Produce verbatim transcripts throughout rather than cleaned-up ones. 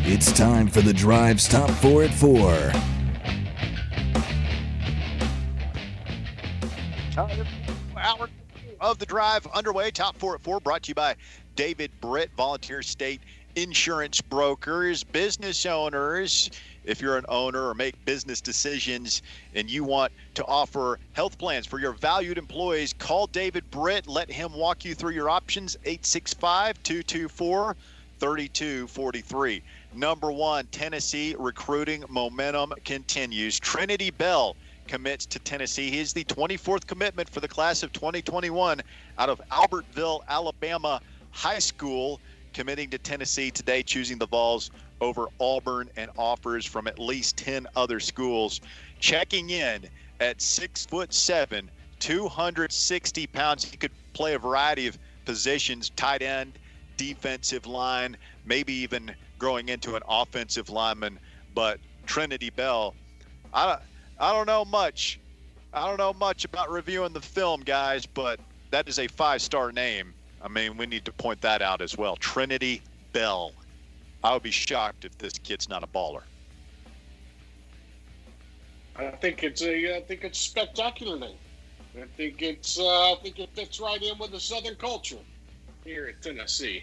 It's time for the Drive's Top Four at Four. Hour of the Drive underway. Top Four at Four brought to you by David Britt, Volunteer State Insurance Brokers, business owners. If you're an owner or make business decisions and you want to offer health plans for your valued employees, call David Britt. Let him walk you through your options. eight six five, two two four, three two four three. Number one, Tennessee recruiting momentum continues. Trinity Bell commits to Tennessee. He is the twenty-fourth commitment for the class of twenty twenty-one out of Albertville, Alabama High School, committing to Tennessee today, choosing the Vols over Auburn and offers from at least ten other schools. Checking in at six foot seven, two hundred sixty pounds. He could play a variety of positions: tight end, defensive line, maybe even growing into an offensive lineman. But Trinity Bell, I don't, I don't know much. I don't know much about reviewing the film, guys, but that is a five-star name. I mean, we need to point that out as well. Trinity Bell. I would be shocked if this kid's not a baller. I think it's a, I think it's a spectacular name. I think it's, uh, I think it fits right in with the Southern culture here at Tennessee.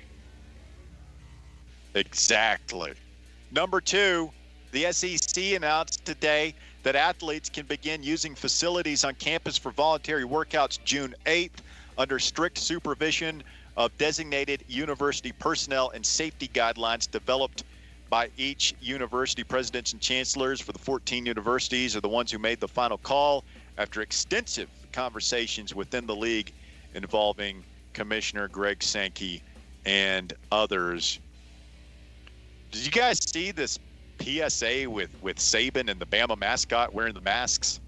Exactly. Number two, the S E C announced today that athletes can begin using facilities on campus for voluntary workouts June eighth under strict supervision of designated university personnel and safety guidelines developed by each university. Presidents and chancellors for the fourteen universities are the ones who made the final call after extensive conversations within the league involving Commissioner Greg Sankey and others. Did you guys see this P S A with, with Saban and the Bama mascot wearing the masks?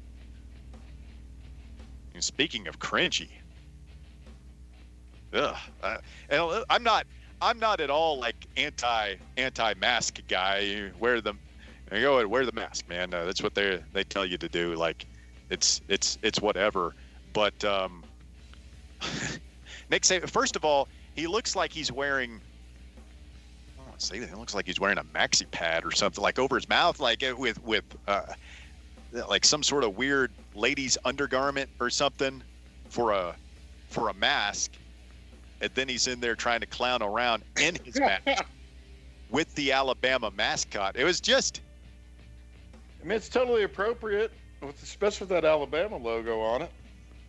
And speaking of cringy, ugh, uh, and I'm not I'm not at all like anti anti mask guy. You wear them, you go and wear the mask, man. Uh, that's what they they tell you to do. Like, it's it's it's whatever. But um, Nick Saban, first of all, he looks like he's wearing. See, it looks like he's wearing a maxi pad or something, like over his mouth, like with with uh, like some sort of weird ladies undergarment or something for a for a mask, and then he's in there trying to clown around in his mask with the Alabama mascot. It was just, I mean, it's totally appropriate, with, especially with that Alabama logo on it.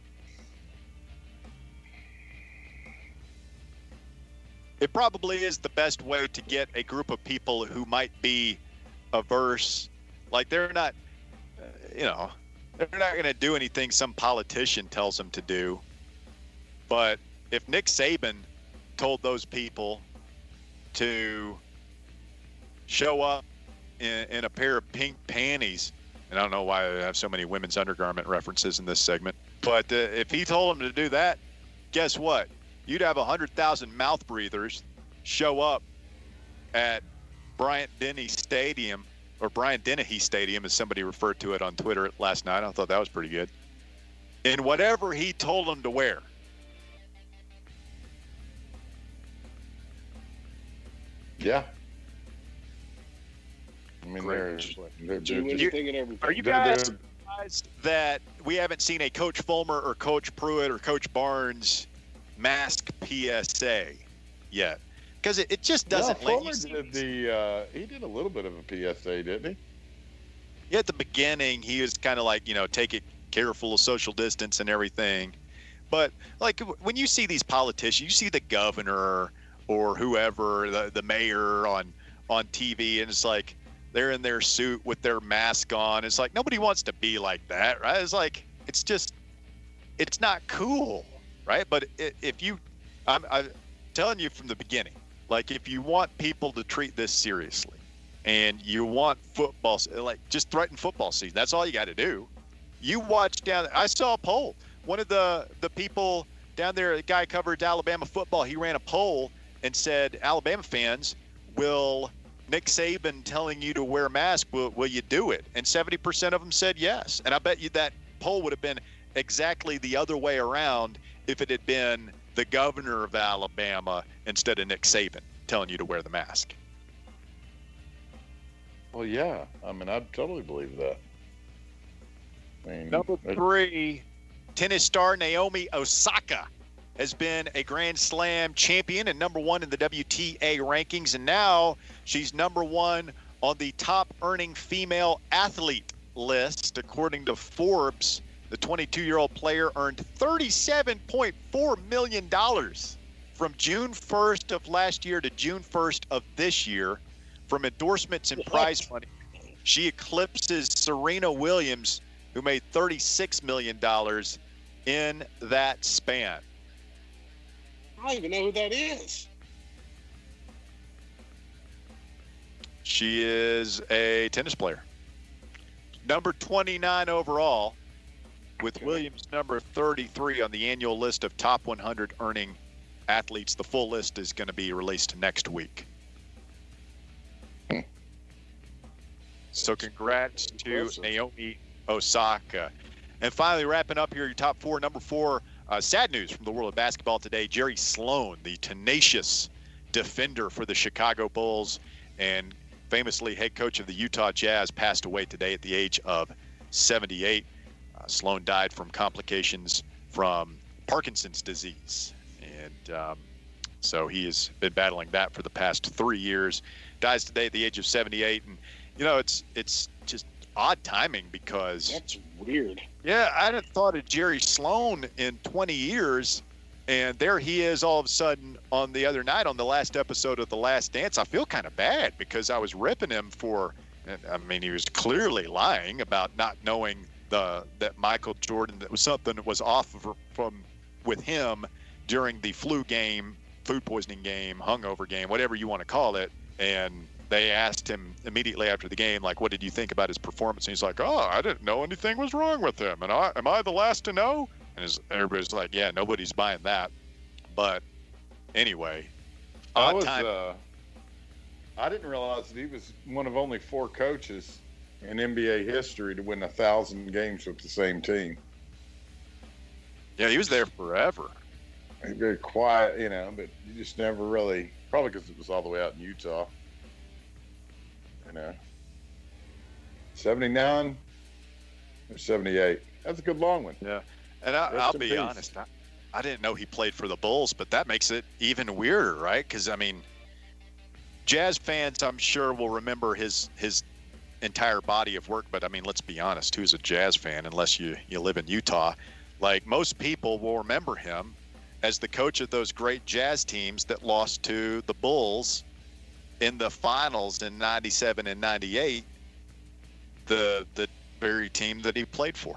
It probably is the best way to get a group of people who might be averse. Like, they're not, uh, you know, they're not going to do anything some politician tells them to do. But if Nick Saban told those people to show up in, in a pair of pink panties, and I don't know why I have so many women's undergarment references in this segment, but uh, if he told them to do that, guess what? You'd have one hundred thousand mouth breathers show up at Bryant-Denny Stadium, or Bryant-Dennehy Stadium, as somebody referred to it on Twitter last night. I thought that was pretty good. In whatever he told them to wear. Yeah. I mean, Great. they're, they're, Do they're, anything and everything. Are you They're- guys they're- surprised that we haven't seen a Coach Fulmer or Coach Pruitt or Coach Barnes mask P S A yet? Because it, it just doesn't yeah, let Fuller you see did these. the, uh, he did a little bit of a P S A, didn't he? Yeah, at the beginning, he was kind of like, you know, take it careful of social distance and everything. But, like, when you see these politicians, you see the governor or whoever, the, the mayor on, on T V, and it's like they're in their suit with their mask on. It's like nobody wants to be like that, right? It's like, it's just, it's not cool, right? But if you, I'm, I'm telling you from the beginning, like, if you want people to treat this seriously and you want football, like, just threaten football season, that's all you got to do. You watch down, I saw a poll. One of the, the people down there, the guy covered Alabama football, he ran a poll and said, Alabama fans, will Nick Saban telling you to wear a mask, will, will you do it? And seventy percent of them said yes. And I bet you that poll would have been exactly the other way around if it had been the governor of Alabama instead of Nick Saban telling you to wear the mask. Well, yeah. I mean, I totally believe that. I mean, Number it- three, tennis star Naomi Osaka has been a Grand Slam champion and number one in the W T A rankings, and now she's number one on the top earning female athlete list. According to Forbes, the twenty-two-year-old player earned thirty-seven point four million dollars from June first of last year to June first of this year from endorsements and prize money. She eclipses Serena Williams, who made thirty-six million dollars in that span. I don't even know who that is. She is a tennis player. Number twenty-nine overall, with Okay. Williams number thirty-three on the annual list of top one hundred earning athletes. The full list is going to be released next week. Hmm. So congrats to Impressive. Naomi Osaka. And finally, wrapping up here, your top four. Number four, uh, sad news from the world of basketball today. Jerry Sloan, the tenacious defender for the Chicago Bulls and famously head coach of the Utah Jazz, passed away today at the age of seventy-eight. Uh, Sloan died from complications from Parkinson's disease. And um, so he has been battling that for the past three years. Dies today at the age of seventy-eight. And, you know, it's it's just odd timing because, That's weird. yeah, I hadn't thought of Jerry Sloan in twenty years. And there he is all of a sudden on the other night on the last episode of The Last Dance. I feel kind of bad because I was ripping him for, I mean, he was clearly lying about not knowing the that Michael Jordan, that was something that was off of, from with him during the flu game, food poisoning game, hungover game, whatever you want to call it. And they asked him immediately after the game, like, what did you think about his performance? And he's like, oh, I didn't know anything was wrong with him. And I, am I the last to know? And his, everybody's like, yeah, nobody's buying that. But anyway, I odd was. time. Uh, I didn't realize that he was one of only four coaches in N B A history to win a thousand games with the same team. Yeah, he was there forever. He's very quiet, you know, but you just never really. Probably because it was all the way out in Utah. You know, seventy-nine or seventy-eight. That's a good long one. Yeah. And I, Rest I'll in be peace. honest, I, I didn't know he played for the Bulls, but that makes it even weirder, right? Because, I mean, Jazz fans, I'm sure, will remember his his entire body of work. But, I mean, let's be honest, who's a Jazz fan unless you, you live in Utah? Like, most people will remember him as the coach of those great Jazz teams that lost to the Bulls in the finals in ninety-seven and ninety-eight, the the very team that he played for.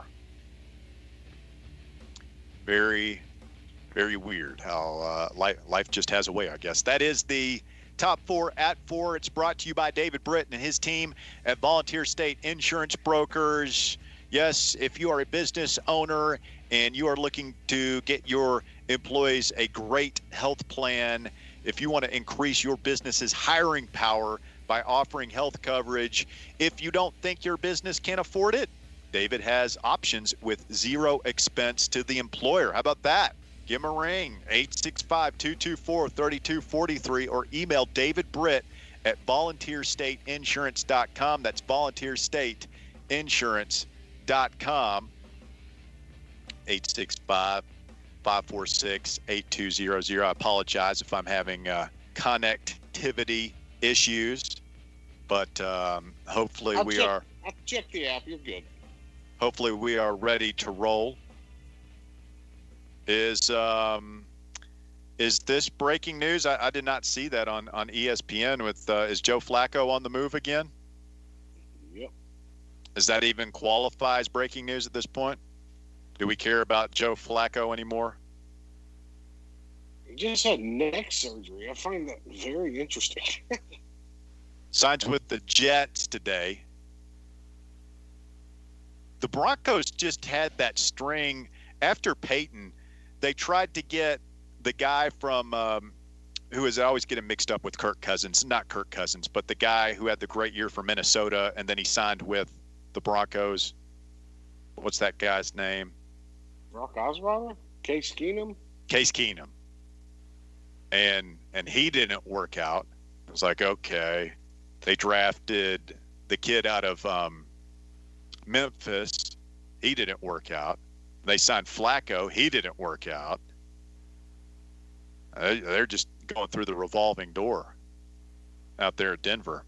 Very, very weird how uh, life, life just has a way, I guess. That is the top four at four. It's brought to you by David Britt and his team at Volunteer State Insurance Brokers. Yes, if you are a business owner and you are looking to get your employees a great health plan, if you want to increase your business's hiring power by offering health coverage, if you don't think your business can afford it, David has options with zero expense to the employer. How about that? Give him a ring, eight six five, two two four, three two four three, or email David Britt at volunteer state insurance dot com. That's volunteer state insurance dot com. eight six five, five four six, eight two zero zero. I apologize if I'm having uh, connectivity issues, but um, hopefully I'll we check, are I'll check the app. You're good. hopefully we are ready to roll. Is um, is this breaking news? I, I did not see that on, on E S P N. With uh, is Joe Flacco on the move again? Yep. Does that even qualify as breaking news at this point? Do we care about Joe Flacco anymore? He just had neck surgery. I find that very interesting. Signs with the Jets today. The Broncos just had that string after Peyton. They tried to get the guy from um, who is I always getting mixed up with Kirk Cousins, not Kirk Cousins, but the guy who had the great year for Minnesota, and then he signed with the Broncos. What's that guy's name? Brock Osweiler? Case Keenum? Case Keenum. And and he didn't work out. It was like, okay. They drafted the kid out of um, Memphis. He didn't work out. They signed Flacco. He didn't work out. Uh, they're just going through the revolving door out there at Denver.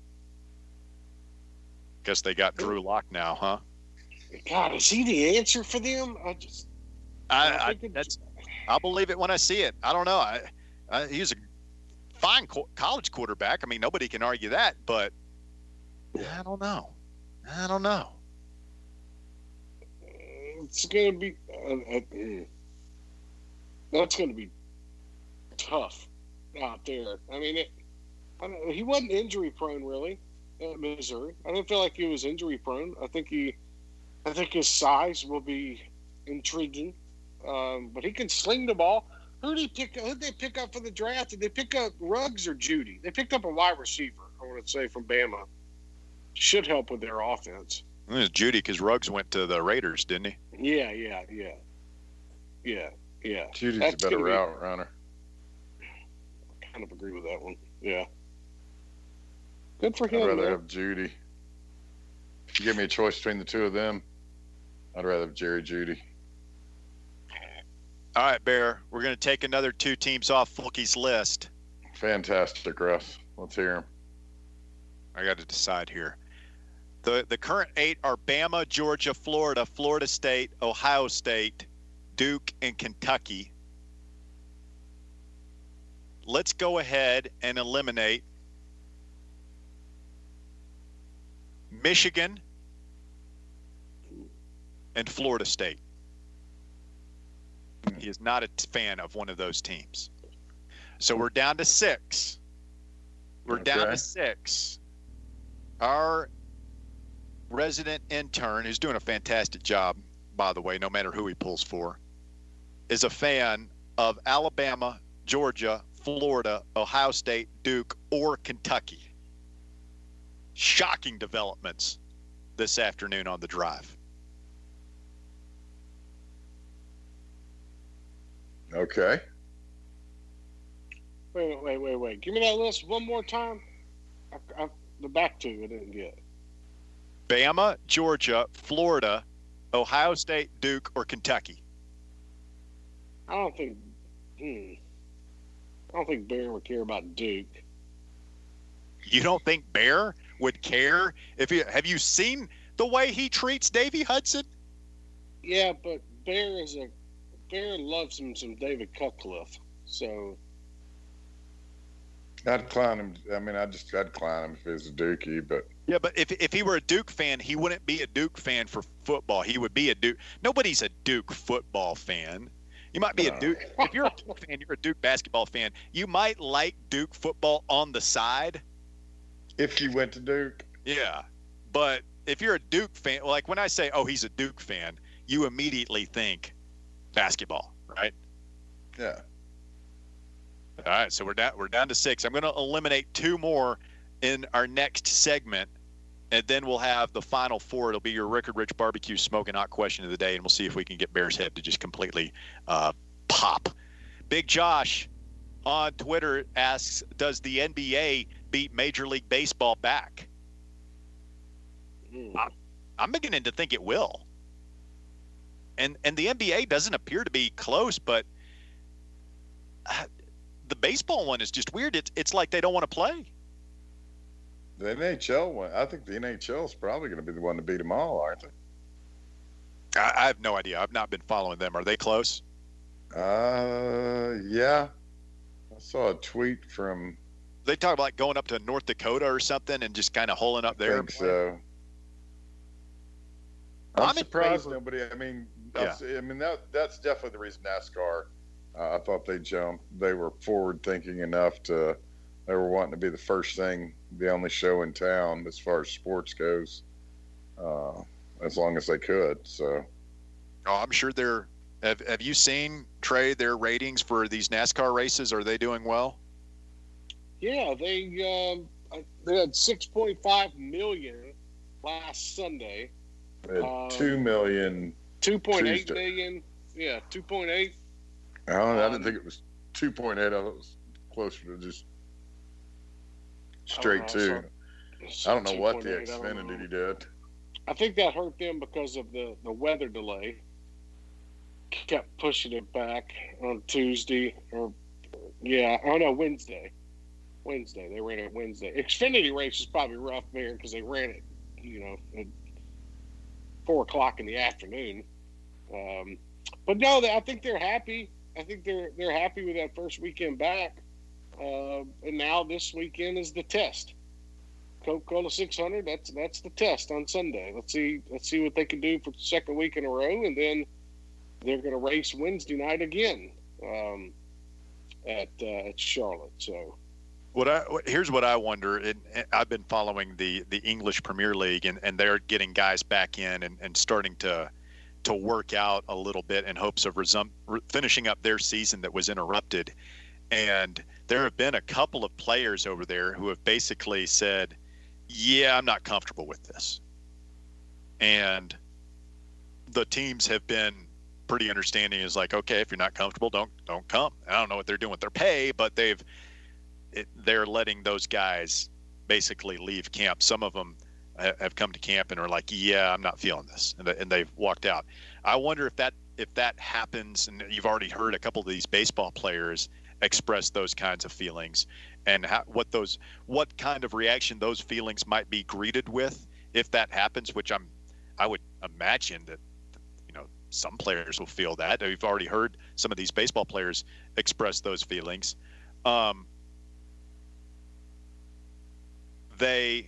Guess they got Drew Lock now, huh? God, is he the answer for them? I just, I, I I think it- that's I'll believe it when I see it. I don't know. I, I he's a fine co- college quarterback. I mean, nobody can argue that, but I don't know. I don't know. it's going to be uh, uh, that's going to be tough out there. I mean, it, I don't, he wasn't injury prone really at Missouri. I didn't feel like he was injury prone. I think he, I think his size will be intriguing, um, but he can sling the ball. Who did he pick? Who did they pick up for the draft? Did they pick up Ruggs or Judy? They picked up a wide receiver. I want to say from Bama. Should help with their offense. It was Judy because Ruggs went to the Raiders, didn't he? Yeah, yeah, yeah, yeah, yeah. Judy's That's a better gonna be- route runner. I kind of agree with that one. Yeah. Good for I'd him. rather man. have Judy. If you give me a choice between the two of them, I'd rather have Jerry Judy. All right, Bear. We're going to take another two teams off Fulky's list. Fantastic, Russ. Let's hear him. I got to decide here. The the current eight are Bama, Georgia, Florida, Florida State, Ohio State, Duke, and Kentucky. Let's go ahead and eliminate Michigan and Florida State. He is not a t- fan of one of those teams. So we're down to six. We're down Okay. to six. Our resident intern, who's doing a fantastic job, by the way, no matter who he pulls for, is a fan of Alabama, Georgia, Florida, Ohio State, Duke, or Kentucky. Shocking developments this afternoon on the drive. Okay. Wait, wait, wait, wait. Give me that list one more time. I, I, the back two I didn't get. Bama, Georgia, Florida, Ohio State, Duke, or Kentucky. I don't think. Hmm. I don't think Bear would care about Duke. You don't think Bear would care if he have you seen the way he treats Davy Hudson? Yeah, but Bear is a Bear loves him some David Cutcliffe. So I'd clown him. I mean, I'd just I'd clown him if he was a Dookie, but Yeah, but if if he were a Duke fan, he wouldn't be a Duke fan for football. He would be a Duke. Nobody's a Duke football fan. You might be a No. Duke. If you're a Duke fan, you're a Duke basketball fan. You might like Duke football on the side. if you went to Duke, Yeah, but if you're a Duke fan, like when I say, "Oh, he's a Duke fan," you immediately think basketball, right? yeah. All right, so we're down we're down to six. I'm going to eliminate two more in our next segment, and then we'll have the final four. It'll be your Rickard Rich Barbecue Smoking Hot question of the day, and we'll see if we can get Bear's Head to just completely uh, pop. Big Josh on Twitter asks, "Does the N B A beat Major League Baseball back?" hmm. I'm beginning to think it will. And and the N B A doesn't appear to be close, but uh, the baseball one is just weird. It's it's like they don't want to play. The N H L one. I think the N H L is probably going to be the one to beat them all, aren't they? I, I have no idea. I've not been following them. Are they close? Uh, yeah. I saw a tweet from. They talk about like going up to North Dakota or something and just kind of holing up I there. think so. I'm, I'm in surprised favor- nobody. I mean, Yeah. that's, I mean that that's definitely the reason NASCAR. Uh, I thought they jumped. They were forward thinking enough to. They were wanting to be the first thing, the only show in town as far as sports goes. Uh, as long as they could. So Oh, I'm sure they're. Have Have you seen, Trey, their ratings for these NASCAR races? Are they doing well? Yeah, they um, I- they had six point five million last Sunday. they had Um, two million. Two point eight Tuesday. million. Yeah, two point eight. I, don't, I um, didn't think it was two point eight. I thought it was closer to just straight Oh, two. so- I don't know what the two point eight, Xfinity did. I think that hurt them because of the, the weather delay. Kept pushing it back on Tuesday or yeah, oh no, Wednesday. Wednesday. They ran it Wednesday. Xfinity race is probably rough there because they ran it, you know, at four o'clock in the afternoon. Um, but no, they, I think they're happy. I think they're they're happy with that first weekend back. Uh, and now this weekend is the test. Coca-Cola six hundred. That's that's the test on Sunday. Let's see let's see what they can do for the second week in a row, and then they're going to race Wednesday night again um, at uh, at Charlotte. So. What I here's what I wonder. And I've been following the, the English Premier League, and, and they're getting guys back in and, and starting to to work out a little bit in hopes of resum, re, finishing up their season that was interrupted. And there have been a couple of players over there who have basically said, "Yeah, I'm not comfortable with this." And the teams have been pretty understanding. Is like, okay, if you're not comfortable, don't don't come. I don't know what they're doing with their pay, but they've It, they're letting those guys basically leave camp. Some of them ha- have come to camp and are like, "Yeah, I'm not feeling this," and, and they've walked out. I wonder if that if that happens, and you've already heard a couple of these baseball players express those kinds of feelings, and how, what those what kind of reaction those feelings might be greeted with if that happens. Which I'm, I would imagine that, you know, some players will feel that. We've already heard some of these baseball players express those feelings. Um, They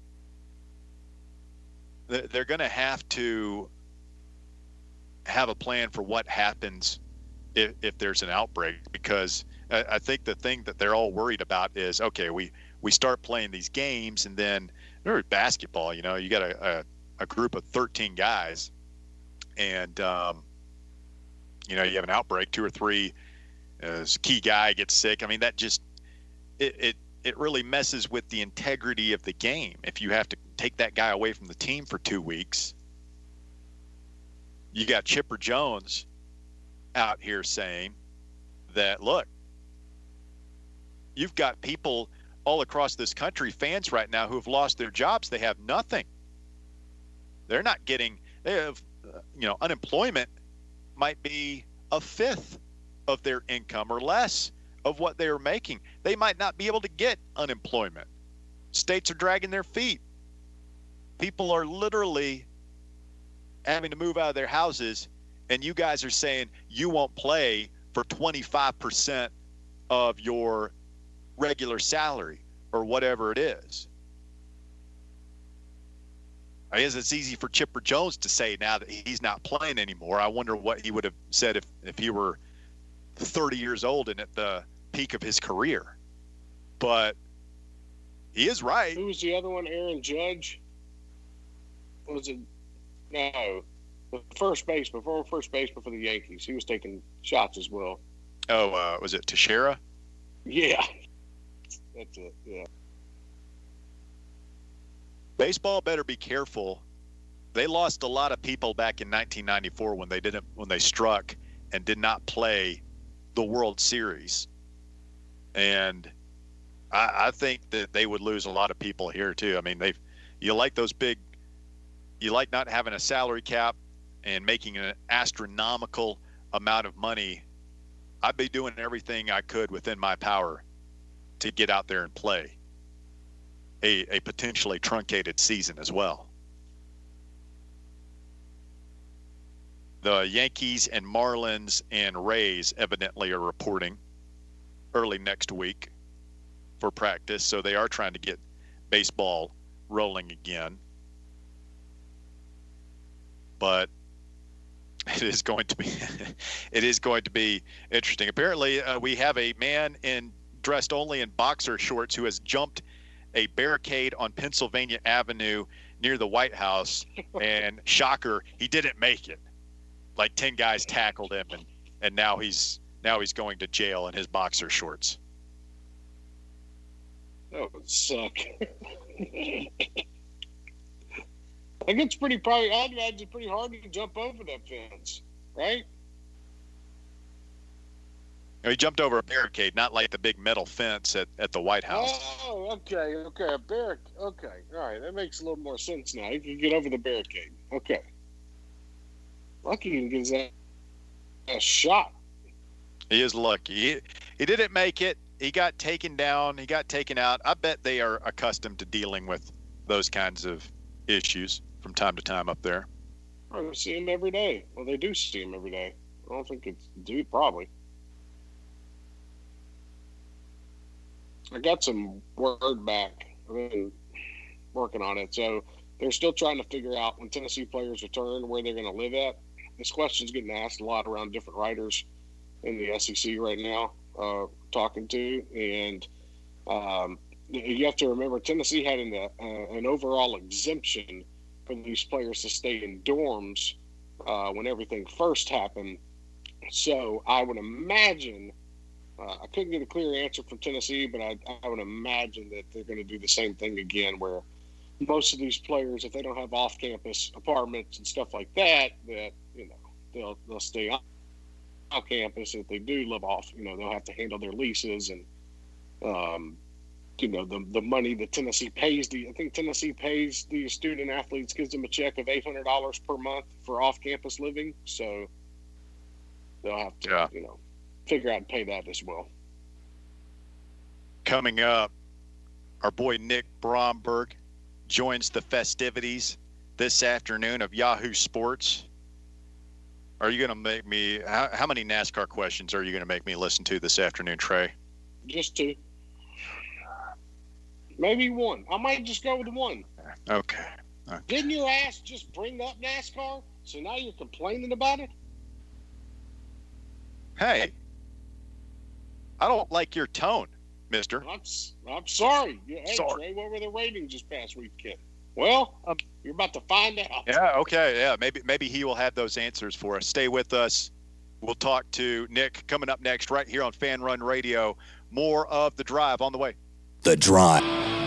they're going to have to have a plan for what happens if, if there's an outbreak, because I, I think the thing that they're all worried about is, okay, we, we start playing these games, and then remember basketball, you know, you got a, a, a group of thirteen guys, and um, you know, you have an outbreak, two or three, uh, key guy gets sick. I mean, that just it. it it really messes with the integrity of the game. If you have to take that guy away from the team for two weeks, you got Chipper Jones out here saying that, look, you've got people all across this country, fans right now, who have lost their jobs. They have nothing. They're not getting, they have, uh, you know, unemployment might be a fifth of their income or less of what they are making. They might not be able to get unemployment. States are dragging their feet. People are literally having to move out of their houses, and you guys are saying you won't play for twenty-five percent of your regular salary or whatever it is. I guess it's easy for Chipper Jones to say now that he's not playing anymore. I wonder what he would have said if, if he were thirty years old and at the peak of his career. But he is right. Who was the other one? Aaron Judge? Was it? No. The first baseman, former first baseman for the Yankees. He was taking shots as well. Oh, uh, was it Teixeira? Yeah. That's it, yeah. Baseball better be careful. They lost a lot of people back in nineteen ninety-four when they didn't when they struck and did not play the World Series. And I, I think that they would lose a lot of people here too. I mean, they've you like those big, you like not having a salary cap and making an astronomical amount of money. I'd be doing everything I could within my power to get out there and play a, a potentially truncated season as well. The Yankees and Marlins and Rays evidently are reporting early next week for practice, so they are trying to get baseball rolling again. But it is going to be it is going to be interesting. Apparently, uh, we have a man in dressed only in boxer shorts who has jumped a barricade on Pennsylvania Avenue near the White House, and shocker, he didn't make it. Like ten guys tackled him, and, and now he's now he's going to jail in his boxer shorts. That would suck. I think it's pretty probably I'd imagine it's pretty hard to jump over that fence, right? No, he jumped over a barricade, not like the big metal fence at, at the White House. Oh, Oh, okay, okay, a barricade. Okay, all right, that makes a little more sense now. You can get over the barricade. Okay. Lucky he gives that a shot. He is lucky. He, he didn't make it. He got taken down. He got taken out. I bet they are accustomed to dealing with those kinds of issues from time to time up there. Oh, they see him every day. Well, they do see him every day. I don't think it's dude, probably. I got some word back. I've been working on it. So they're still trying to figure out when Tennessee players return where they're going to live at. This question's getting asked a lot around different writers in the S E C right now, uh, talking to. And um, you have to remember Tennessee had an, uh, an overall exemption for these players to stay in dorms uh, when everything first happened. So I would imagine uh, I couldn't get a clear answer from Tennessee, but I, I would imagine that they're going to do the same thing again, where most of these players, if they don't have off-campus apartments and stuff like that, that you know they'll they'll stay on, on campus. If they do live off, you know they'll have to handle their leases and um, you know the the money that Tennessee pays. The I think Tennessee pays the student athletes, gives them a check of eight hundred dollars per month for off-campus living. So they'll have to, yeah. you know, figure out and pay that as well. Coming up, our boy Nick Bromberg joins the festivities this afternoon of Yahoo Sports. Are you going to make me, how, how many NASCAR questions are you going to make me listen to this afternoon, Trey? Just two. Maybe one. I might just go with one. Okay. okay. Didn't your ass just bring up NASCAR? So now you're complaining about it? Hey, I don't like your tone, mister. I'm, I'm sorry. Hey, sorry. Trey, what were the ratings this past weekend? Well, um, you're about to find out. Yeah, okay, yeah. Maybe maybe he will have those answers for us. Stay with us. We'll talk to Nick coming up next right here on Fan Run Radio. More of The Drive on the way. The Drive.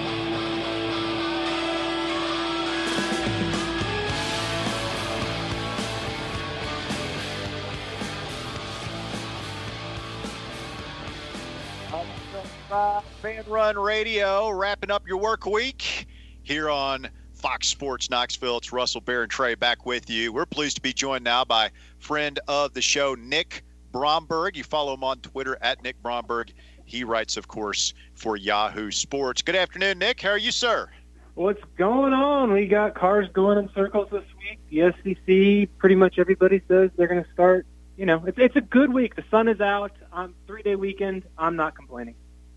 Fan Run Radio, wrapping up your work week here on Fox Sports Knoxville. It's Russell, Bear, and Trey back with you. We're pleased to be joined now by friend of the show, Nick Bromberg. You follow him on Twitter at Nick Bromberg. He writes, of course, for Yahoo Sports. Good afternoon, Nick. How are you, sir? What's going on? We got cars going in circles this week. The S E C, pretty much everybody says they're going to start. You know, it's it's a good week. The sun is out. Um, three-day weekend. I'm not complaining.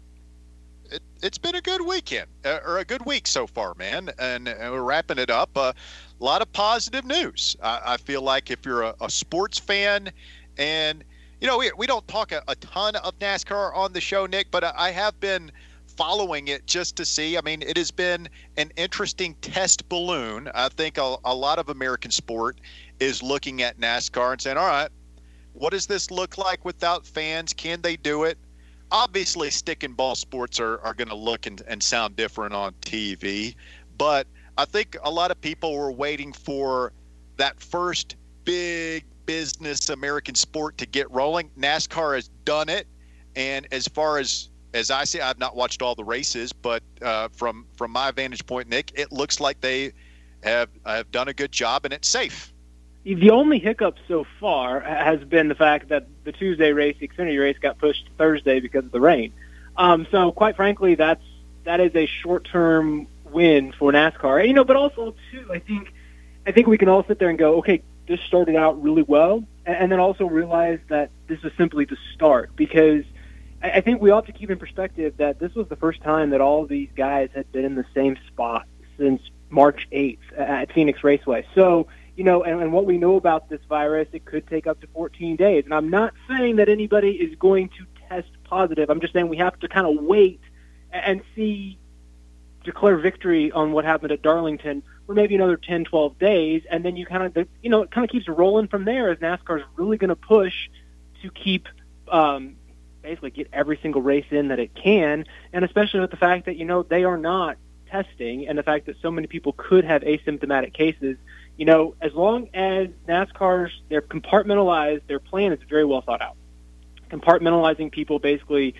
It, it's been a good weekend, uh, or a good week so far, man, and, and we're wrapping it up. Uh, a lot of positive news. I, I feel like if you're a, a sports fan, and, you know, we, we don't talk a, a ton of NASCAR on the show, Nick, but I have been following it just to see. I mean, it has been an interesting test balloon. I think a, a lot of American sport is looking at NASCAR and saying, all right, what does this look like without fans? Can they do it? Obviously, stick and ball sports are, are going to look and, and sound different on T V, but I think a lot of people were waiting for that first big business American sport to get rolling. NASCAR has done it, and as far as as I see, I've not watched all the races, but uh, from from my vantage point, Nick, it looks like they have have done a good job, and it's safe. The only hiccup so far has been the fact that the Tuesday race, the Xfinity race, got pushed to Thursday because of the rain. Um, so, quite frankly, that's that is a short-term win for NASCAR. And, you know, but also too, I think I think we can all sit there and go, okay, this started out really well, and then also realize that this was simply the start, because I, I think we all have to keep in perspective that this was the first time that all of these guys had been in the same spot since March eighth at Phoenix Raceway. So, you know, and, and what we know about this virus, it could take up to fourteen days. And I'm not saying that anybody is going to test positive. I'm just saying we have to kind of wait and see, declare victory on what happened at Darlington for maybe another ten, twelve days. And then you kind of, you know, it kind of keeps rolling from there as NASCAR is really going to push to keep, um, basically get every single race in that it can. And especially with the fact that, you know, they are not testing, and the fact that so many people could have asymptomatic cases. You know, as long as NASCAR's, they're compartmentalized, their plan is very well thought out. Compartmentalizing people basically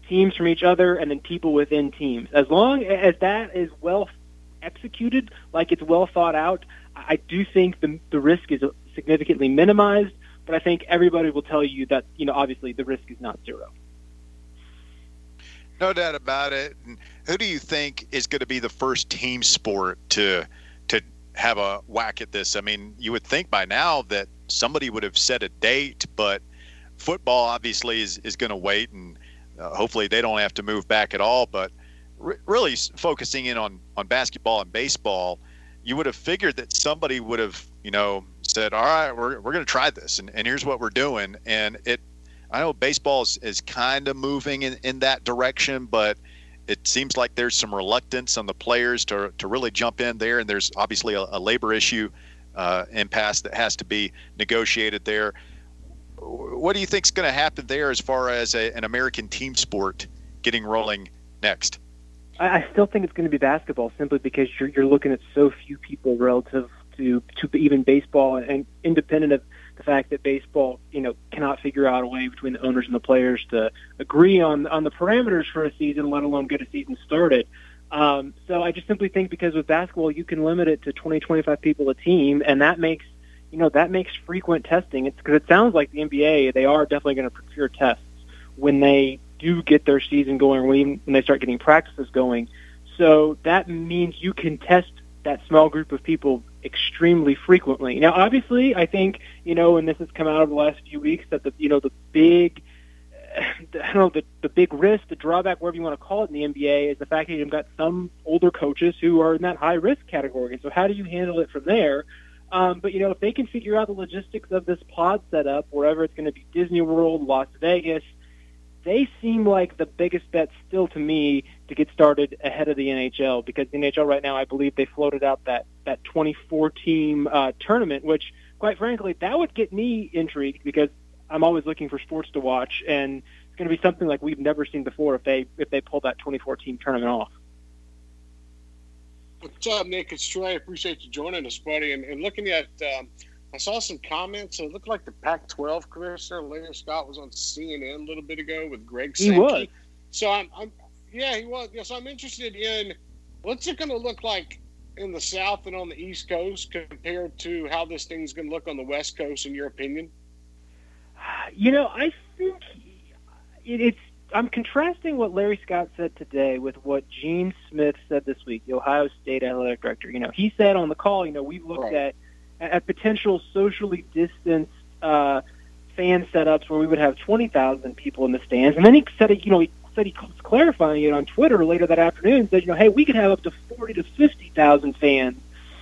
teams from each other, and then people within teams. As long as that is well executed, like it's well thought out, I do think the the risk is significantly minimized. But I think everybody will tell you that, you know, obviously the risk is not zero. No doubt about it. And who do you think is going to be the first team sport to to have a whack at this? I mean, you would think by now that somebody would have set a date, but football obviously is, is going to wait, and uh, hopefully they don't have to move back at all. But re- really focusing in on, on basketball and baseball, you would have figured that somebody would have, you know, said, all right, we're we're going to try this, and, and here's what we're doing. And it, I know baseball is, is kind of moving in, in that direction, but it seems like there's some reluctance on the players to to really jump in there, and there's obviously a, a labor issue uh, impasse that has to be negotiated there. What do you think is going to happen there as far as a, an American team sport getting rolling next? I, I still think it's going to be basketball, simply because you're you're looking at so few people relative to to even baseball, and independent of the fact that baseball, you know, cannot figure out a way between the owners and the players to agree on on the parameters for a season, let alone get a season started. Um, so I just simply think, because with basketball you can limit it to twenty, twenty-five people a team, and that makes you know that makes frequent testing. It's because it sounds like the N B A, they are definitely going to procure tests when they do get their season going, when when they start getting practices going. So that means you can test that small group of people extremely frequently. Now, obviously, I think, you know, and this has come out over the last few weeks, that the, you know, the big, I don't know, the, the big risk, the drawback, whatever you want to call it in the N B A, is the fact that you've got some older coaches who are in that high risk category. And so how do you handle it from there? Um, but, you know, if they can figure out the logistics of this pod setup, wherever it's going to be, Disney World, Las Vegas, they seem like the biggest bet still to me to get started ahead of the N H L, because the N H L right now, I believe they floated out that, that twenty-four team uh, tournament, which, quite frankly, that would get me intrigued, because I'm always looking for sports to watch, and it's going to be something like we've never seen before if they if they pull that twenty-four team tournament off. What's up, Nick? It's Trey. I appreciate you joining us, buddy. And, and looking at, um, I saw some comments. It looked like the Pac twelve commissioner, Larry Scott, was on C N N a little bit ago with Greg Sankey. He was. So I'm, I'm yeah, he was. Yeah, so I'm interested in what's it going to look like in the South and on the East Coast compared to how this thing's going to look on the West Coast, in your opinion? You know, I think it, it's. I'm contrasting what Larry Scott said today with what Gene Smith said this week, the Ohio State athletic director. You know, he said on the call, you know, we've looked right. at at potential socially distanced uh, fan setups where we would have twenty thousand people in the stands, and then he said, you know, he said he was clarifying it on Twitter later that afternoon, and said, you know, hey, we could have up to forty to fifty thousand fans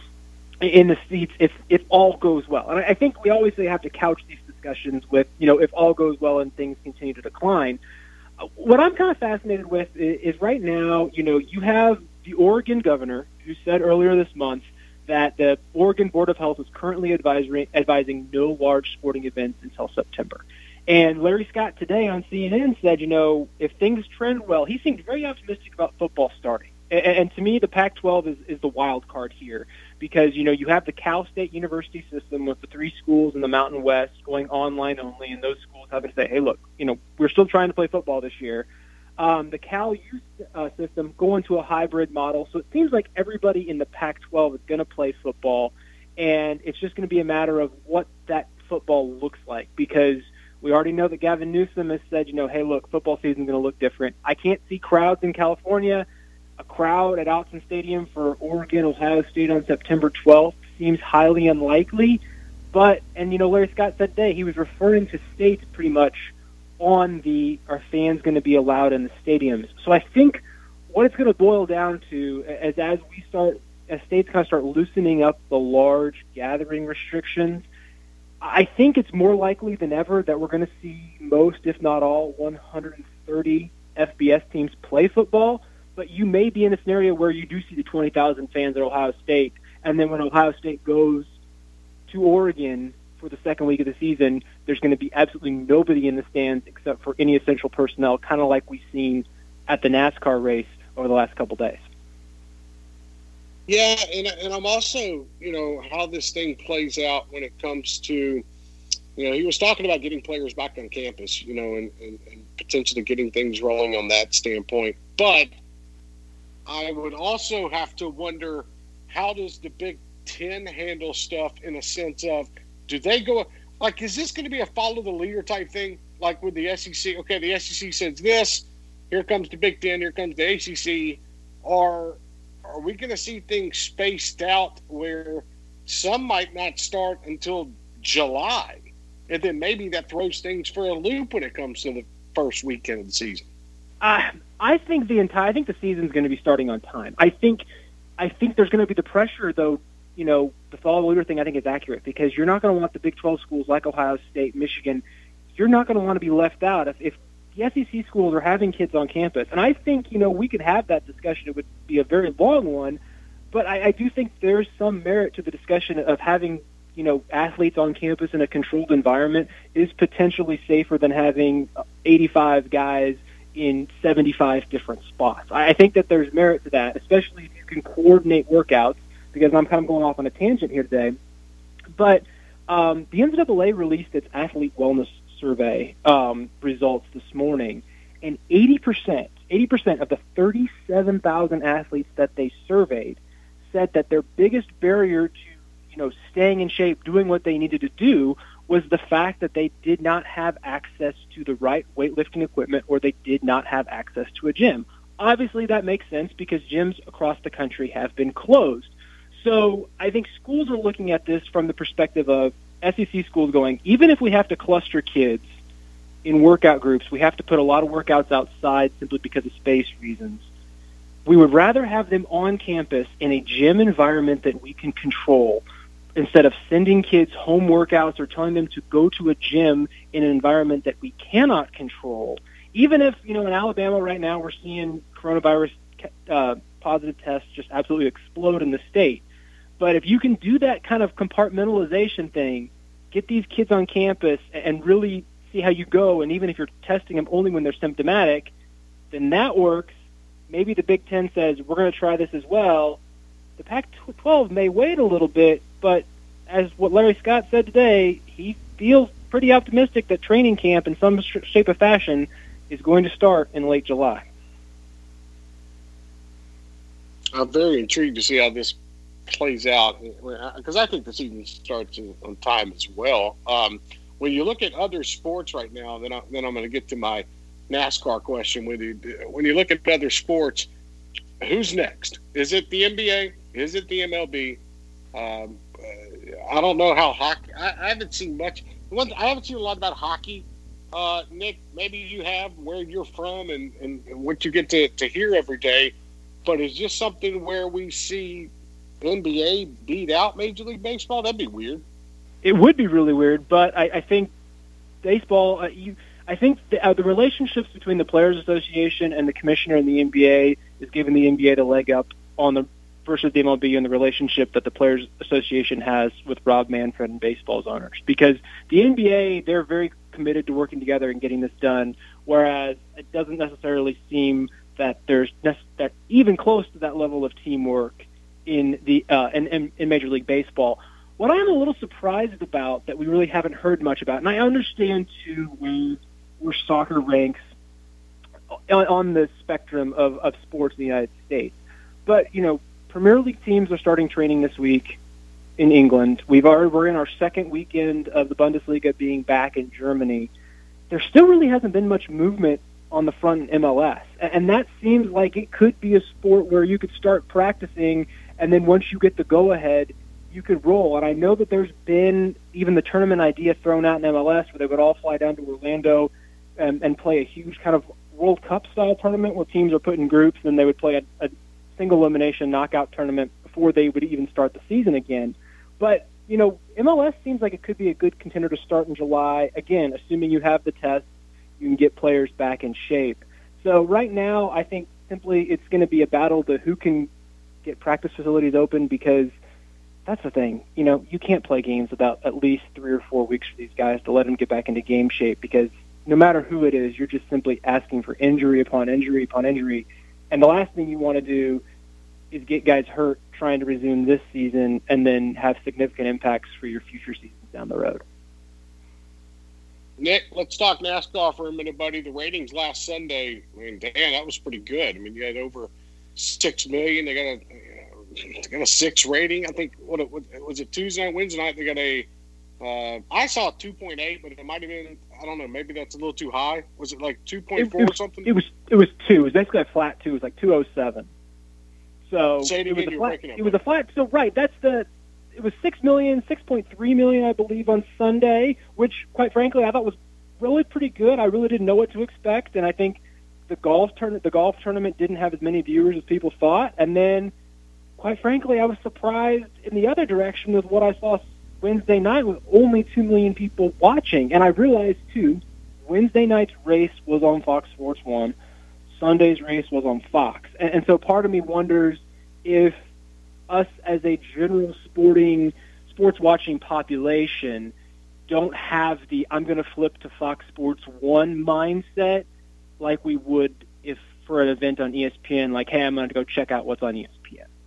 in the seats if if all goes well. And I think we always have to couch these discussions with, you know, if all goes well and things continue to decline. What I'm kind of fascinated with is, is right now, you know, you have the Oregon governor who said earlier this month that the Oregon Board of Health is currently advising, advising no large sporting events until September. And Larry Scott today on C N N said, you know, if things trend well, he seemed very optimistic about football starting. And, and to me, the Pac twelve is, is the wild card here, because, you know, you have the Cal State University system with the three schools in the Mountain West going online only, and those schools having to say, hey, look, you know, we're still trying to play football this year. Um, the Cal U uh, system going to a hybrid model. So it seems like everybody in the Pac twelve is going to play football, and it's just going to be a matter of what that football looks like, because we already know that Gavin Newsom has said, you know, hey, look, football season is going to look different. I can't see crowds in California. A crowd at Autzen Stadium for Oregon, Ohio State on September twelfth seems highly unlikely. But, and, you know, Larry Scott said today, he was referring to states pretty much on the, are fans going to be allowed in the stadiums? So I think what it's going to boil down to, as as we start, as states kind of start loosening up the large gathering restrictions, I think it's more likely than ever that we're going to see most, if not all, one hundred thirty F B S teams play football. But you may be in a scenario where you do see the twenty thousand fans at Ohio State, and then when Ohio State goes to Oregon for the second week of the season, there's going to be absolutely nobody in the stands except for any essential personnel, kind of like we've seen at the NASCAR race over the last couple days. Yeah, and and I'm also, you know, how this thing plays out when it comes to You know, he was talking about getting players back on campus, you know, and, and, and potentially getting things rolling on that standpoint. But I would also have to wonder, how does the Big Ten handle stuff in a sense of, do they go – like, is this going to be a follow-the-leader type thing? Like with the S E C, okay, the S E C says this, here comes the Big Ten, here comes the A C C. Or are we going to see things spaced out where some might not start until July? And then maybe that throws things for a loop when it comes to the first weekend of the season. Uh, I think the entire I think the season's going to be starting on time. I think I think there's going to be the pressure, though. You know, the follow-the-leader thing I think is accurate, because you're not going to want the Big twelve schools like Ohio State, Michigan. You're not going to want to be left out if, if the S E C schools are having kids on campus. And I think, you know, we could have that discussion. It would be a very long one, but I, I do think there's some merit to the discussion of having, you know, athletes on campus in a controlled environment is potentially safer than having eighty-five guys in seventy-five different spots. I, I think that there's merit to that, especially if you can coordinate workouts, because I'm kind of going off on a tangent here today. But um, the N C double A released its athlete wellness survey um, results this morning, and eighty percent, eighty percent of the thirty-seven thousand athletes that they surveyed said that their biggest barrier to, you know, staying in shape, doing what they needed to do, was the fact that they did not have access to the right weightlifting equipment, or they did not have access to a gym. Obviously, that makes sense because gyms across the country have been closed. So I think schools are looking at this from the perspective of S E C schools going, even if we have to cluster kids in workout groups, we have to put a lot of workouts outside simply because of space reasons. We would rather have them on campus in a gym environment that we can control, instead of sending kids home workouts or telling them to go to a gym in an environment that we cannot control. Even if, you know, in Alabama right now we're seeing coronavirus uh, positive tests just absolutely explode in the state. But if you can do that kind of compartmentalization thing, get these kids on campus and really see how you go, and even if you're testing them only when they're symptomatic, then that works. Maybe the Big Ten says, we're going to try this as well. The Pac twelve may wait a little bit, but as what Larry Scott said today, he feels pretty optimistic that training camp in some shape or fashion is going to start in late July. I'm very intrigued to see how this plays out, because I think the season starts on time as well. Um, when you look at other sports right now, then, I, then I'm going to get to my NASCAR question with you. When you look at other sports, who's next? Is it the N B A? Is it the M L B? Um, uh, I don't know how hockey. I, I haven't seen much. One, I haven't seen a lot about hockey. Uh, Nick, maybe you have, where you're from and, and, and what you get to, to hear every day. But is this something where we see N B A beat out Major League Baseball? That'd be weird. It would be really weird, but I, I think baseball. Uh, you, I think the, uh, the relationships between the Players Association and the commissioner in the N B A is giving the N B A the leg up on the versus the M L B and the relationship that the Players Association has with Rob Manfred and baseball's owners. Because the N B A, they're very committed to working together and getting this done, whereas it doesn't necessarily seem that there's that even close to that level of teamwork in the uh, in, in, in Major League Baseball. What I'm a little surprised about that we really haven't heard much about, and I understand too where, where soccer ranks on, on the spectrum of, of sports in the United States, but you know, Premier League teams are starting training this week in England. We've already we're in our second weekend of the Bundesliga being back in Germany. There still really hasn't been much movement on the front in M L S, and that seems like it could be a sport where you could start practicing, and then once you get the go-ahead, you could roll. And I know that there's been even the tournament idea thrown out in M L S where they would all fly down to Orlando and, and play a huge kind of World Cup-style tournament where teams are put in groups, and they would play a, a single-elimination knockout tournament before they would even start the season again. But, you know, M L S seems like it could be a good contender to start in July, again, assuming you have the test, you can get players back in shape. So right now, I think simply it's going to be a battle to who can get practice facilities open, because that's the thing. You know, you can't play games without at least three or four weeks for these guys to let them get back into game shape, because no matter who it is, you're just simply asking for injury upon injury upon injury. And the last thing you want to do is get guys hurt trying to resume this season and then have significant impacts for your future seasons down the road. Nick, let's talk NASCAR for a minute, buddy. The ratings last Sunday, I mean, damn, that was pretty good. I mean, you had over six million. They got a they got a six rating. I think what, it, what was it Tuesday night, Wednesday night? They got a. Uh, I saw two point eight, but it might have been. I don't know. Maybe that's a little too high. Was it like two point four or something? It was. It was two. It was basically a flat two. It was like two oh seven. So Say it, it was again, a you're flat. breaking up, It was a flat. So right, that's the. It was six million, six point three million, I believe, on Sunday, which, quite frankly, I thought was really pretty good. I really didn't know what to expect, and I think the golf tournament, the golf tournament, didn't have as many viewers as people thought. And then, quite frankly, I was surprised in the other direction with what I saw Wednesday night with only two million people watching. And I realized too, Wednesday night's race was on Fox Sports One, Sunday's race was on Fox, and, and so part of me wonders if us as a general sporting, sports watching population don't have the I'm going to flip to Fox Sports one mindset like we would if for an event on E S P N, like, hey, I'm going to go check out what's on E S P N.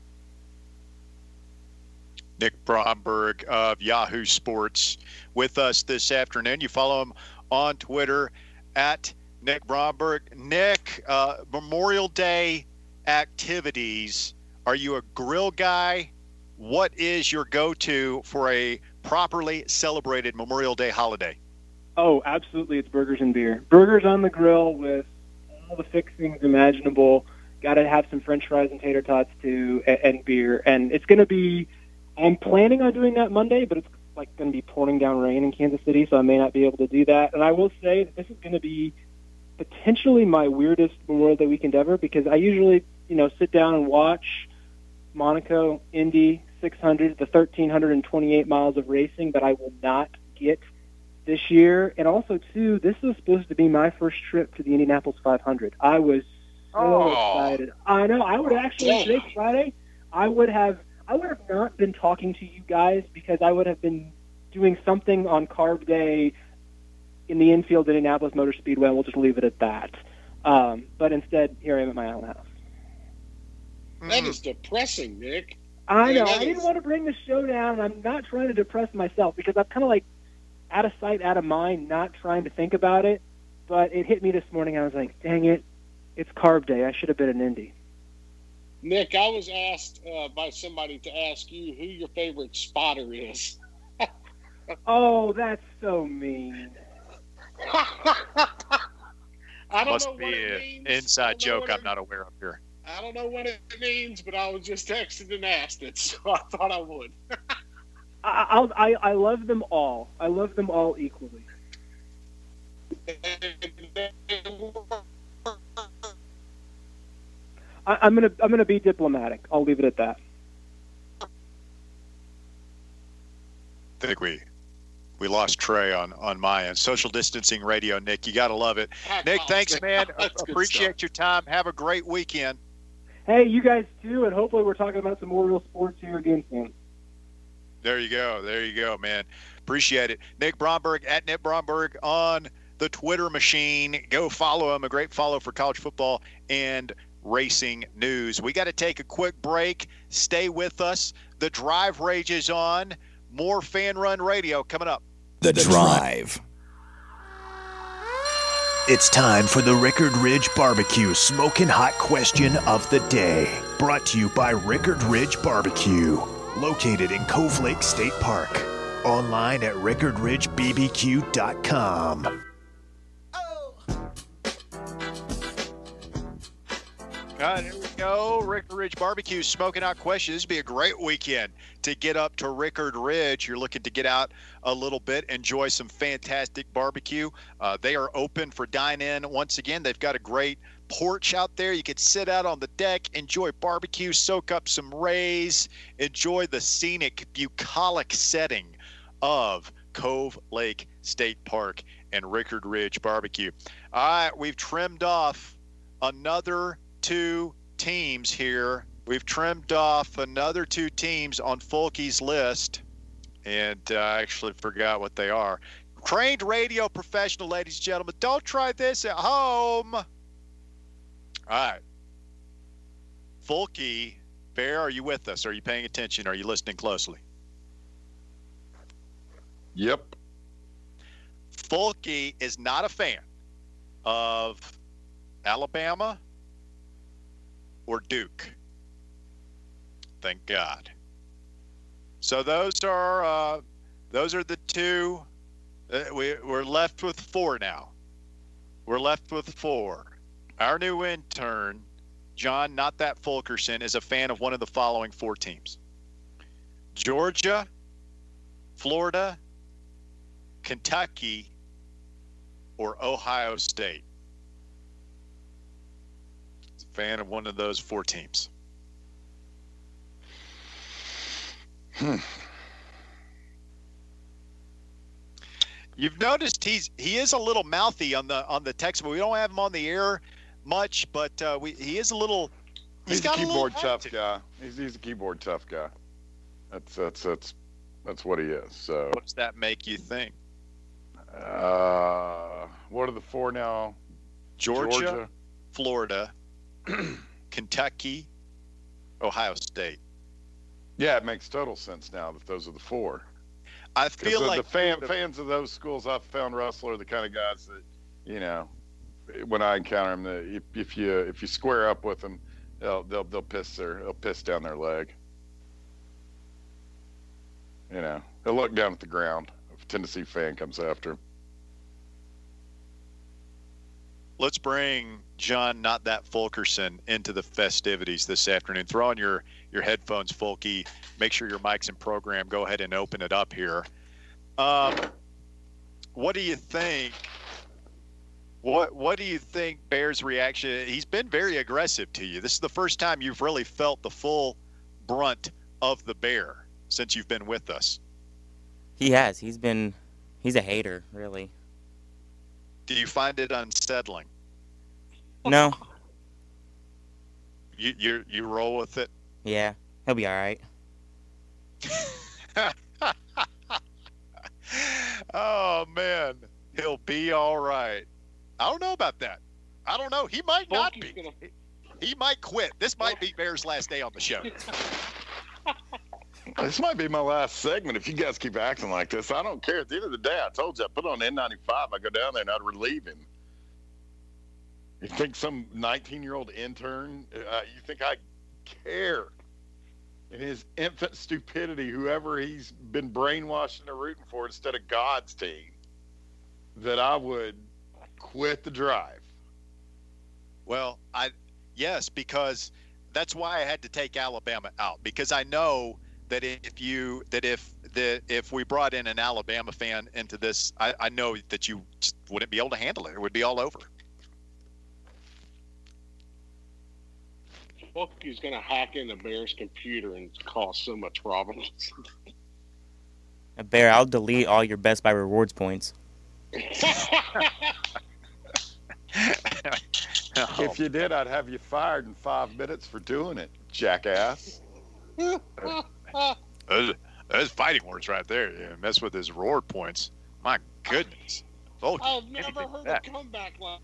Nick Bromberg of Yahoo Sports with us this afternoon. You follow him on Twitter at Nick Bromberg. Nick, uh, Memorial Day activities. Are you a grill guy? What is your go-to for a properly celebrated Memorial Day holiday? Oh, absolutely. It's burgers and beer. Burgers on the grill with all the fixings imaginable. Got to have some French fries and tater tots too, and, and beer. And it's going to be, I'm planning on doing that Monday, but it's like going to be pouring down rain in Kansas City, so I may not be able to do that. And I will say that this is going to be potentially my weirdest Memorial Day weekend ever, because I usually, you know, sit down and watch Monaco, Indy, six hundred, the one thousand three hundred twenty-eight miles of racing that I will not get this year. And also, too, this was supposed to be my first trip to the Indianapolis five hundred. I was so Oh. excited. I know. I would actually, today's Friday, I would have I would have not been talking to you guys because I would have been doing something on Carb Day in the infield at Indianapolis Motor Speedway, and we'll just leave it at that. Um, but instead, here I am at my own house. That is depressing, Nick. I Yeah, know. that I didn't is- want to bring the show down, and I'm not trying to depress myself because I'm kind of like out of sight, out of mind, not trying to think about it. But it hit me this morning. I was like, dang it, it's Carb Day. I should have been an Indy. Nick, I was asked uh, by somebody to ask you who your favorite spotter is. Oh, that's so mean. I don't Must know what be it an means. inside I don't know joke what I'm it- not aware of here. I don't know what it means, but I was just texted and asked it, so I thought I would. I, I'll, I I love them all. I love them all equally. I, I'm gonna I'm gonna be diplomatic. I'll leave it at that. I think we we lost Trey on, on my end. Social distancing radio, Nick. You got to love it. Nick, thanks, man. That's good Appreciate your time. Have a great weekend. Hey, you guys too, and hopefully we're talking about some more real sports here again soon. There you go. There you go, man. Appreciate it. Nick Bromberg at Nick Bromberg on the Twitter machine. Go follow him. A great follow for college football and racing news. We got to take a quick break. Stay with us. The Drive rages on. More Fan Run Radio coming up. The Drive. It's time for the Rickard Ridge Barbecue Smoking Hot Question of the Day. Brought to you by Rickard Ridge Barbecue. Located in Cove Lake State Park. Online at rickard ridge b b q dot com. Uh, here we go. Rickard Ridge Barbecue Smoking Out Question. This would be a great weekend to get up to Rickard Ridge. You're looking to get out a little bit, enjoy some fantastic barbecue. Uh, they are open for dine-in. Once again, they've got a great porch out there. You could sit out on the deck, enjoy barbecue, soak up some rays, enjoy the scenic, bucolic setting of Cove Lake State Park and Rickard Ridge Barbecue. All right, we've trimmed off another two teams here. We've trimmed off another two teams on Fulke's list, and uh, I actually forgot what they are. Trained radio professional, ladies and gentlemen. Don't try this at home. All right. Fulke, Bear, are you with us? Are you paying attention? Are you listening closely? Yep. Fulke is not a fan of Alabama or Duke. Thank God. So those are uh, those are the two. Uh, we, we're left with four now. We're left with four. Our new intern, John, not that Fulkerson, is a fan of one of the following four teams: Georgia, Florida, Kentucky, or Ohio State. He's a fan of one of those four teams. Hmm. You've noticed he's he is a little mouthy on the on the text, but we don't have him on the air much. But uh, we he is a little. He's, He's got a a keyboard little tough attitude. guy. He's he's a keyboard tough guy. That's that's that's that's what he is. So, What does that make you think? uh, what are the four now? Georgia, Florida, Kentucky, Ohio State. Yeah, it makes total sense now that those are the four. I 'Cause feel the, like the fan, fans of those schools I've found, Russell, are the kind of guys that, you know, when I encounter them, that if, if you if you square up with them, they'll they'll they'll piss their they'll piss down their leg. You know, they'll look down at the ground if a Tennessee fan comes after them. let's bring John, not that Fulkerson, into the festivities this afternoon. Throw on your, your headphones, Fulky. Make sure your mic's in program. Go ahead and open it up here. Um, what do you think? What What do you think Bears' reaction? He's been very aggressive to you. This is the first time you've really felt the full brunt of the Bear since you've been with us. He has. He's been. He's a hater, really. Do you find it unsettling? No. You you you roll with it. Yeah. He'll be all right. Oh man, he'll be all right. I don't know about that. I don't know. He might not Bulky's be. gonna- He might quit. This might be Bear's last day on the show. This might be my last segment if you guys keep acting like this. I don't care. At the end of the day, I told you I put on N ninety-five. I go down there and I'd relieve him. You think some nineteen-year-old intern, uh, you think I care? In his infant stupidity, whoever he's been brainwashing or rooting for instead of God's team, that I would quit the drive. Well, I yes, because that's why I had to take Alabama out, because I know that if you that if the if we brought in an Alabama fan into this, I, I know that you just wouldn't be able to handle it. It would be all over. Bulky's going to hack into Bear's computer and cause so much problems. Bear, I'll delete all your Best Buy rewards points. If you did, I'd have you fired in five minutes for doing it, jackass. Those, those fighting words right there. Yeah, mess with his reward points. My goodness. Oh, I've never heard a comeback like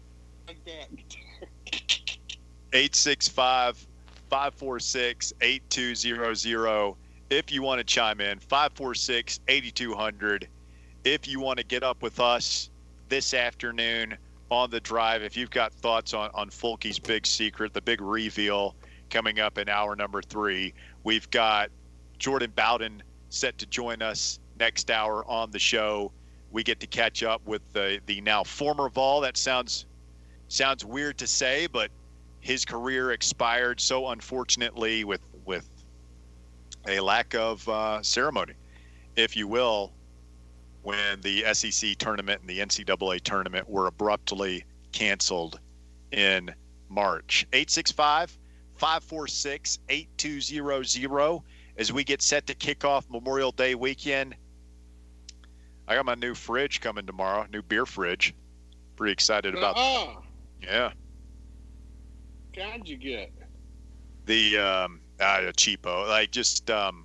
that. eight six five, five four six, eight two zero zero. If you want to chime in, five four six, eight two zero zero. If you want to get up with us this afternoon on the drive, if you've got thoughts on, on Fulky's big secret, the big reveal coming up in hour number three, we've got Jordan Bowden set to join us next hour on the show. We get to catch up with the, the now former Vol. That sounds sounds weird to say, but his career expired so unfortunately with with a lack of uh, ceremony, if you will, when the S E C tournament and the N C double A tournament were abruptly canceled in March. eight six five, five four six, eight two zero zero as we get set to kick off Memorial Day weekend. I got my new fridge coming tomorrow, new beer fridge. Pretty excited about that. Uh-uh. Yeah. How'd you get? The um uh, cheapo, like just um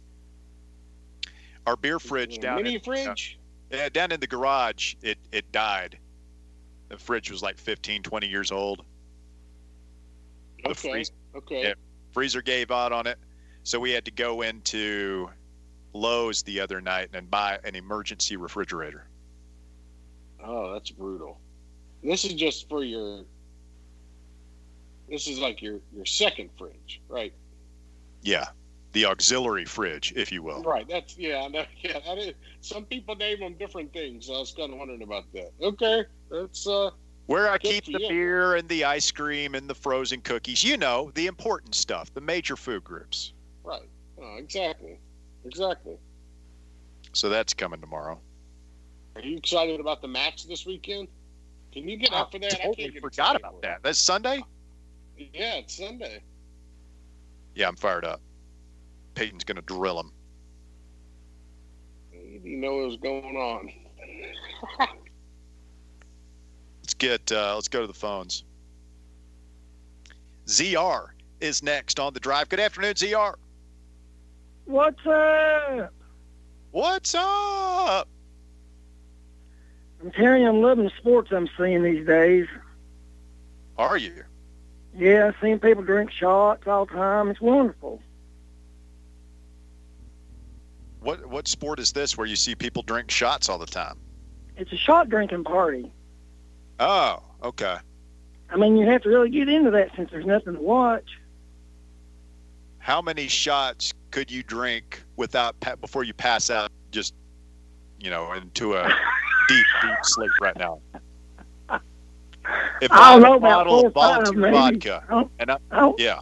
our beer fridge down Mini in, fridge? uh, yeah, down in the garage, it it died. The fridge was like fifteen, twenty years old. The Okay. freeze- Okay. Yeah. Freezer gave out on it, so we had to go into Lowe's the other night and buy an emergency refrigerator. Oh, that's brutal. This is just for your. This is like your your second fridge, right? Yeah, the auxiliary fridge, if you will. Right. That's yeah. No, yeah. That is, some people name them different things. I was kind of wondering about that. Okay, that's uh. Where I Good keep for the you. beer and the ice cream and the frozen cookies. You know, the important stuff, the major food groups. Right. Oh, exactly. Exactly. So that's coming tomorrow. Are you excited about the match this weekend? Can you get up for that? I totally can't get forgot excited about for that. That's Sunday? it. Yeah, it's Sunday. Yeah, I'm fired up. Peyton's going to drill him. You didn't know what was going on. Let's get. Uh, let's go to the phones. Z R is next on the drive. Good afternoon, Z R. What's up? What's up? I'm telling you, I'm loving the sports I'm seeing these days. Are you? Yeah, seeing people drink shots all the time. It's wonderful. What what sport is this where you see people drink shots all the time? It's a shot drinking party. Oh, okay. I mean, you have to really get into that since there's nothing to watch. How many shots could you drink without pa- before you pass out? Just you know, into a deep, deep sleep right now. If I don't I know have a about bottle four of or five, volunteer maybe. vodka, Oh, and I, oh. yeah,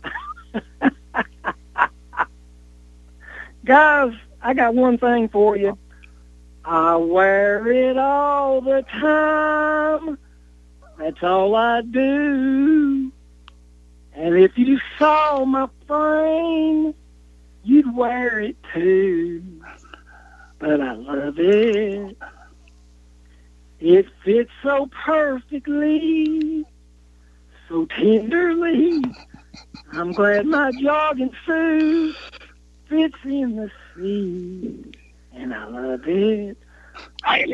Guys, I got one thing for you. I wear it all the time. That's all I do. And if you saw my frame, you'd wear it too. But I love it. It fits so perfectly, so tenderly. I'm glad my jogging suit fits in the sea, and I love it. I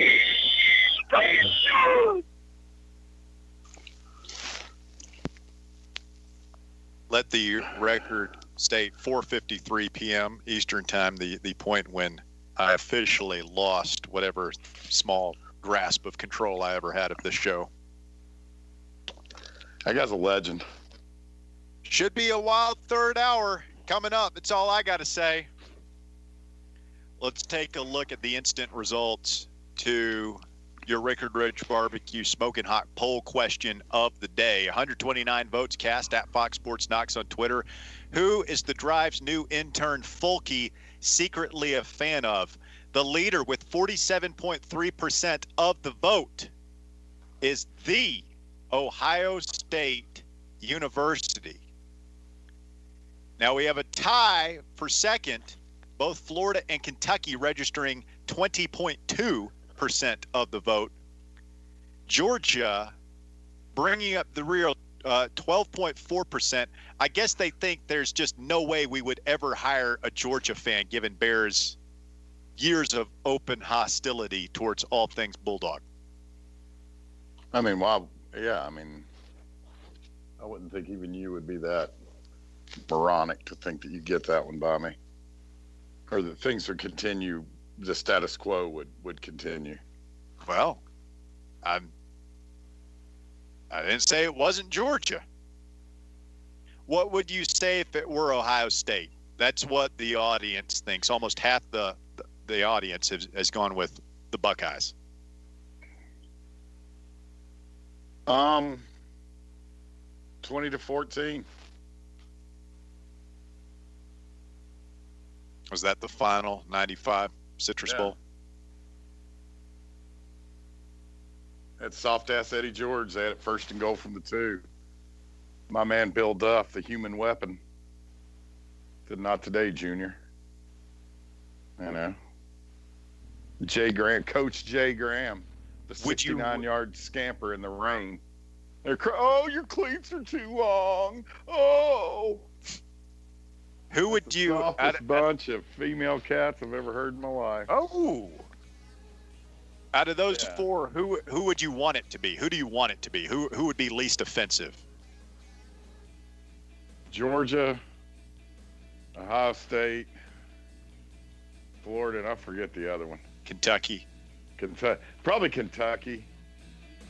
let the record state four fifty-three p.m. Eastern Time, the, the point when I officially lost whatever small grasp of control I ever had of this show. That guy's a legend. Should be a wild third hour coming up. That's all I got to say. Let's take a look at the instant results to your Rickard Ridge Barbecue Smoking Hot poll question of the day. one hundred twenty-nine votes cast at Fox Sports Knox on Twitter. Who is the Drive's new intern, Fulke, secretly a fan of? The leader with forty-seven point three percent of the vote is the Ohio State University. Now we have a tie for second, both Florida and Kentucky registering twenty point two percent of the vote. Georgia bringing up the rear uh, twelve point four percent. I guess they think there's just no way we would ever hire a Georgia fan given Bears' years of open hostility towards all things Bulldog. I mean, well, yeah, I mean, I wouldn't think even you would be that moronic to think that you get that one by me. Or that things would continue, the status quo would, would continue. Well, I'm, I didn't say it wasn't Georgia. What would you say if it were Ohio State? That's what the audience thinks. Almost half the the, the audience has, has gone with the Buckeyes. Um, twenty to fourteen. Was that the final ninety-five Citrus Yeah. Bowl? That soft ass Eddie George, they had it first and goal from the two. My man Bill Duff, the human weapon. Said, not today, Junior. You know. Jay Graham, Coach Jay Graham, the Would you- sixty-nine yard scamper in the rain. They're cr- oh, your cleats are too long. Oh. Who would That's the you? softest Out of, bunch of female cats I've ever heard in my life. oh, out of those Yeah. four, who who would you want it to be? Who do you want it to be? Who who would be least offensive? Georgia, Ohio State, Florida, and I forget the other one. Kentucky. Kentucky, probably Kentucky.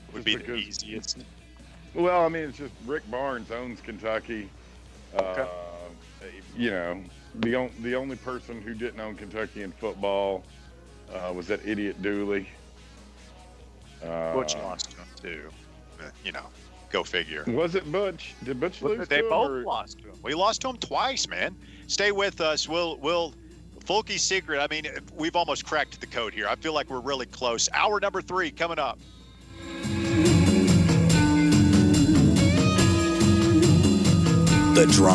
would Just be the because- easiest. Well, I mean, it's just Rick Barnes owns Kentucky. Okay. Uh, you know, the on, the only person who didn't own Kentucky in football uh, was that idiot Dooley. Uh, Butch lost to him too. Uh, You know, go figure. Was it Butch? Did Butch lose They to him? both or- lost to him. We lost to him twice, man. Stay with us. We'll we'll Fulky's secret. I mean, we've almost cracked the code here. I feel like we're really close. Hour number three coming up. The Drive.